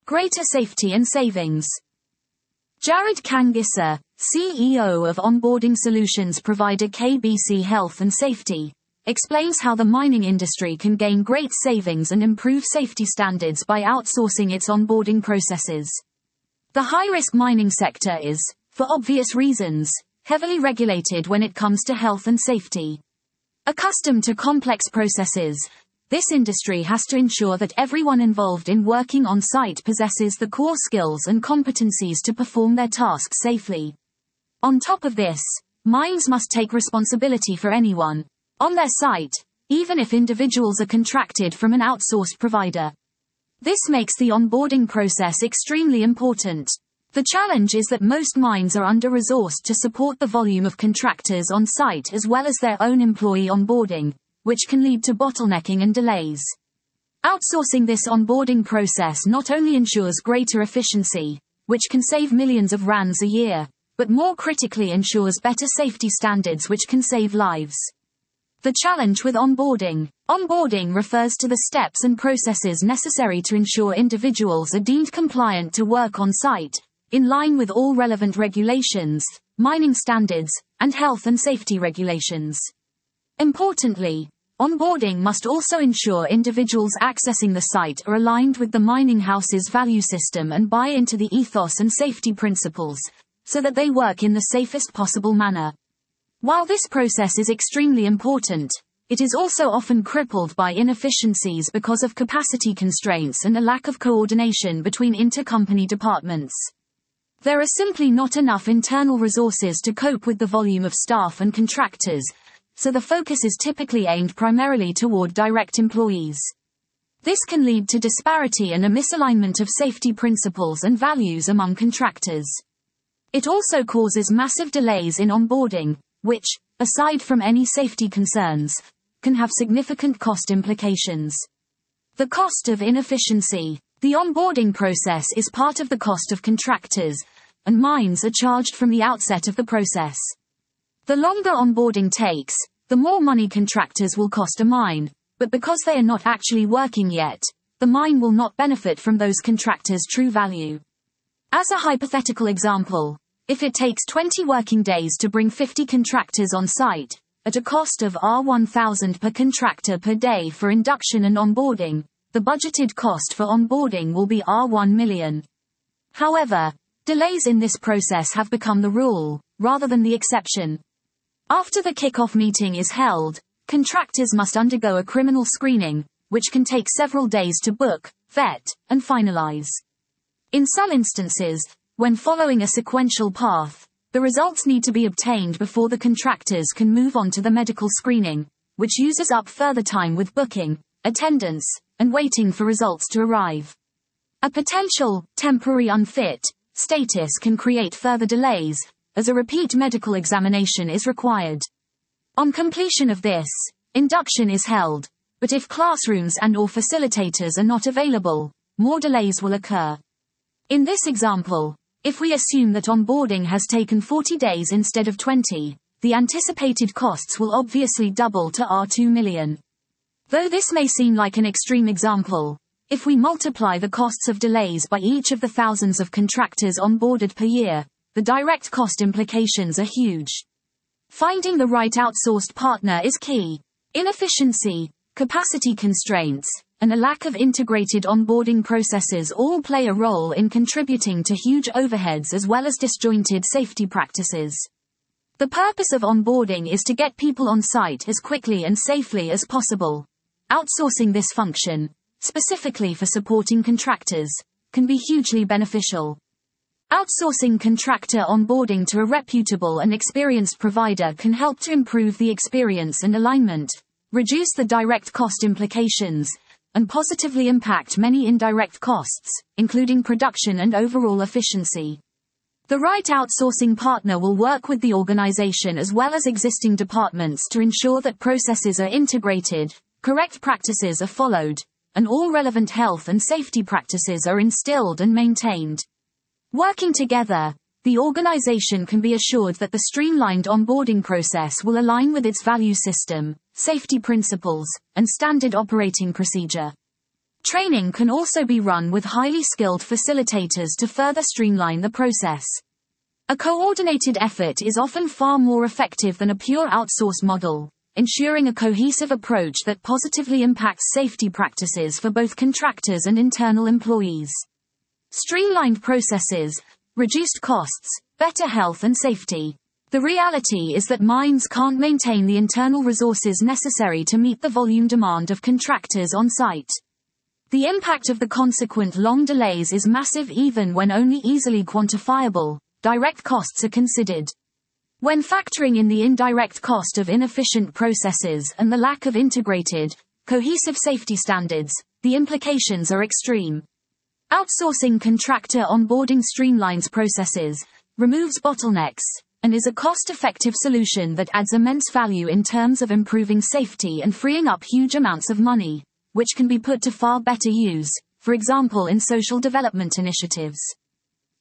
greater safety and savings. Jared Kangisa, CEO of onboarding solutions provider KBC Health and Safety, explains how the mining industry can gain great savings and improve safety standards by outsourcing its onboarding processes. The high-risk mining sector is, for obvious reasons, heavily regulated when it comes to health and safety. Accustomed to complex processes, this industry has to ensure that everyone involved in working on site possesses the core skills and competencies to perform their tasks safely. On top of this, mines must take responsibility for anyone on their site, even if individuals are contracted from an outsourced provider. This makes the onboarding process extremely important. The challenge is that most mines are under-resourced to support the volume of contractors on site as well as their own employee onboarding, which can lead to bottlenecking and delays. Outsourcing this onboarding process not only ensures greater efficiency, which can save millions of rands a year, but more critically ensures better safety standards which can save lives. The challenge with onboarding. Onboarding refers to the steps and processes necessary to ensure individuals are deemed compliant to work on site, in line with all relevant regulations, mining standards, and health and safety regulations. Importantly, onboarding must also ensure individuals accessing the site are aligned with the mining house's value system and buy into the ethos and safety principles, so that they work in the safest possible manner. While this process is extremely important, it is also often crippled by inefficiencies because of capacity constraints and a lack of coordination between intercompany departments. There are simply not enough internal resources to cope with the volume of staff and contractors, so the focus is typically aimed primarily toward direct employees. This can lead to disparity and a misalignment of safety principles and values among contractors. It also causes massive delays in onboarding, which, aside from any safety concerns, can have significant cost implications. The cost of inefficiency. The onboarding process is part of the cost of contractors, and mines are charged from the outset of the process. The longer onboarding takes, the more money contractors will cost a mine, but because they are not actually working yet, the mine will not benefit from those contractors' true value. As a hypothetical example, if it takes 20 working days to bring 50 contractors on site, at a cost of $1,000 per contractor per day for induction and onboarding, the budgeted cost for onboarding will be $1 million. However, delays in this process have become the rule, rather than the exception. After the kickoff meeting is held, contractors must undergo a criminal screening, which can take several days to book, vet, and finalize. In some instances, when following a sequential path, the results need to be obtained before the contractors can move on to the medical screening, which uses up further time with booking, attendance, and waiting for results to arrive. A potential temporary unfit status can create further delays, as a repeat medical examination is required. On completion of this, induction is held, but if classrooms and/or facilitators are not available, more delays will occur. In this example, if we assume that onboarding has taken 40 days instead of 20, the anticipated costs will obviously double to $2 million. Though this may seem like an extreme example, if we multiply the costs of delays by each of the thousands of contractors onboarded per year, the direct cost implications are huge. Finding the right outsourced partner is key. Inefficiency, capacity constraints, and a lack of integrated onboarding processes all play a role in contributing to huge overheads as well as disjointed safety practices. The purpose of onboarding is to get people on site as quickly and safely as possible. Outsourcing this function, specifically for supporting contractors, can be hugely beneficial. Outsourcing contractor onboarding to a reputable and experienced provider can help to improve the experience and alignment, reduce the direct cost implications, and positively impact many indirect costs, including production and overall efficiency. The right outsourcing partner will work with the organization as well as existing departments to ensure that processes are integrated, correct practices are followed, and all relevant health and safety practices are instilled and maintained. Working together, the organization can be assured that the streamlined onboarding process will align with its value system, safety principles, and standard operating procedure. Training can also be run with highly skilled facilitators to further streamline the process. A coordinated effort is often far more effective than a pure outsource model, ensuring a cohesive approach that positively impacts safety practices for both contractors and internal employees. Streamlined processes, reduced costs, better health and safety. The reality is that mines can't maintain the internal resources necessary to meet the volume demand of contractors on site. The impact of the consequent long delays is massive even when only easily quantifiable, direct costs are considered. When factoring in the indirect cost of inefficient processes and the lack of integrated, cohesive safety standards, the implications are extreme. Outsourcing contractor onboarding streamlines processes, removes bottlenecks, and is a cost-effective solution that adds immense value in terms of improving safety and freeing up huge amounts of money, which can be put to far better use, for example in social development initiatives.